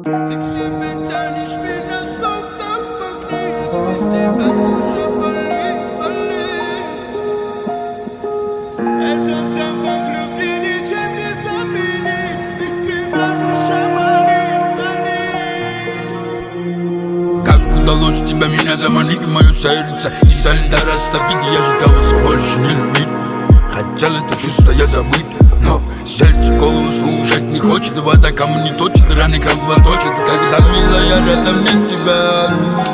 Тянешь меня словно в огне, и без тебя душа болит, болит. Этот запах любви ничем не заменить, без тебя душа болит, болит. Как удалось тебя меня заманить в мое сердце, из-за льда растопить, я же пытался больше не любить. Хотел это чувство я забыть, но сердце голову слушать не хочет. Вода камни точит, раны кровоточат, когда, милая, рядом нет тебя.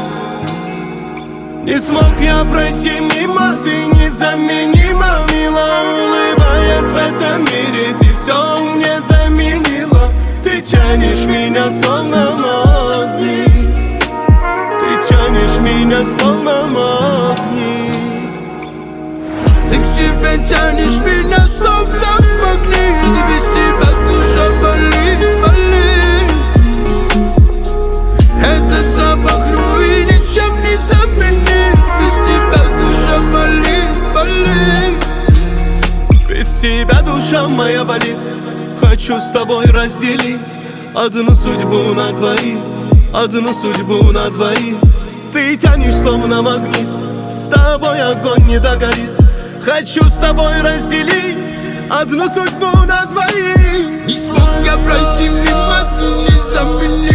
Не смог я пройти мимо, ты незаменима, мила. Улыбаясь в этом мире, ты все мне заменила. Ты тянешь меня словно магнит, ты тянешь меня словно магнит. Ты к себе тянешь меня словно в магнит, и без тебя душа болит, болит. Этот запах любви ничем не заменить, без тебя душа болит, болит. Без тебя душа моя болит. Хочу с тобой разделить одну судьбу на двоих, одну судьбу на двоих. Ты тянешь словно магнит, с тобой огонь не догорит. Хочу с тобой разделить одну судьбу на двоих. Не смог я пройти мимо, ты не заменить.